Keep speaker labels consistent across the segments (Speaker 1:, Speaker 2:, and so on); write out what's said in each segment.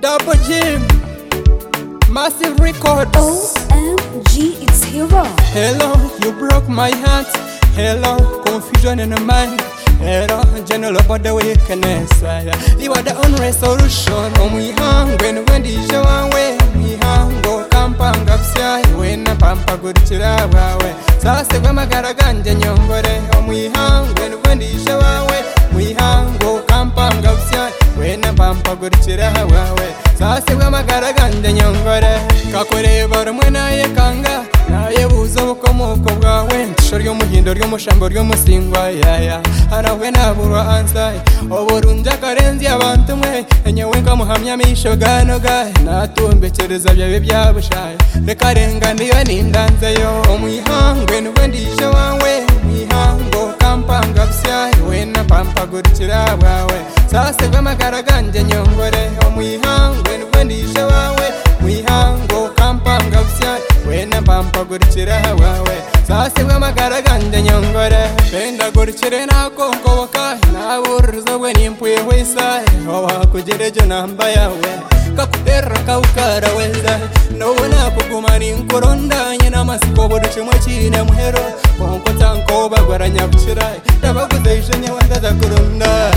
Speaker 1: Double G, massive record.
Speaker 2: OMG, it's Hero.
Speaker 1: Hello, you broke my heart. Hello, confusion in the mind. Hello, general about the weakness. You are the only solution. We hang when the show away. We hang go kampanga psia. When a pampa good chirawa. Sase kwa magaraganje nyongore. We hang when the show away. We hang go kampanga psia. When a pampa good chirawa. Sase kwa magaraganje nyongore. Kakureba rumwena yekanga. Naye buzo bukomoko bwawe ntisho ry'umuhindo ry'umushambo ry'umusingwa yaya harawe naburwa ansai oburunja karenzi abantu mwe enyewe nkamuhamya misho ganoga natumbekereza byabe byabushaye reka renga ndiyo nindanzeyo omwihangwe nubwo ndije wawe mwihango kampanga bsya wena pampagurikira bwawe sase bw'amagara ganje nyongore omwihangwe nubwo ndije wawe mwihango kampanga bsya wena pampagurikira wawe sase bw'amagara ganje nyongore penda gurikire nako nkoboka naburzo bwe nimpwe wesa wakugerejo namba yawe kakutera kaukara weza nobona kugumana inkoronda nyina masiko buducimwe kine muhero konko tanko bagwaranya bukira tabaguzeje nyewanda zakurunda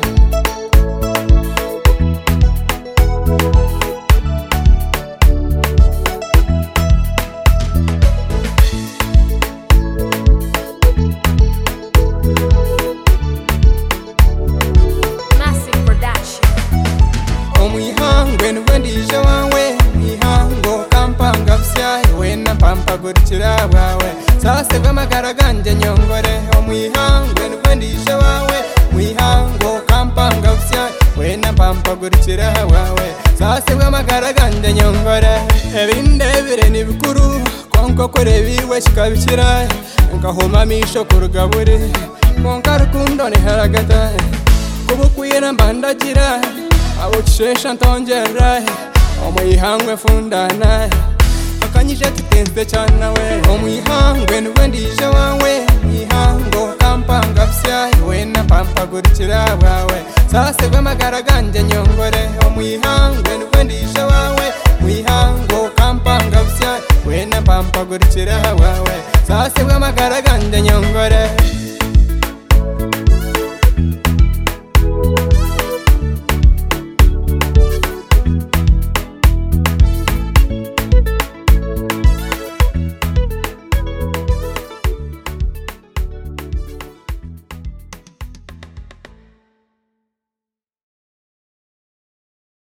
Speaker 1: Ndije wawe mihango kampanga bsya wena pampagurikira bwawe sase bw'amagara ganje nyongore omwihango nubwo ndije wawe mwihango kampanga bsya wena pampagurikira bwawe sase bw'amagara ganje nyongore ebindebire ni bikuru konko kurebiwe kikabikira nkahoma misho kurugabure konka rukundo ni haragata kubukwiye nambandagira abukishesha ntongera omwihangwe fundana akanyije tutenze cyane we omwihangwe nubwo ndije wawe mwihango kampanga bsya wena pampagurikira bwawe sase bw'amagara ganje nyongore omwihangwe nubwo ndije wawe mwihango kampanga bsya wena pampagurikira bwawe sase bw'amagara ganje nyongore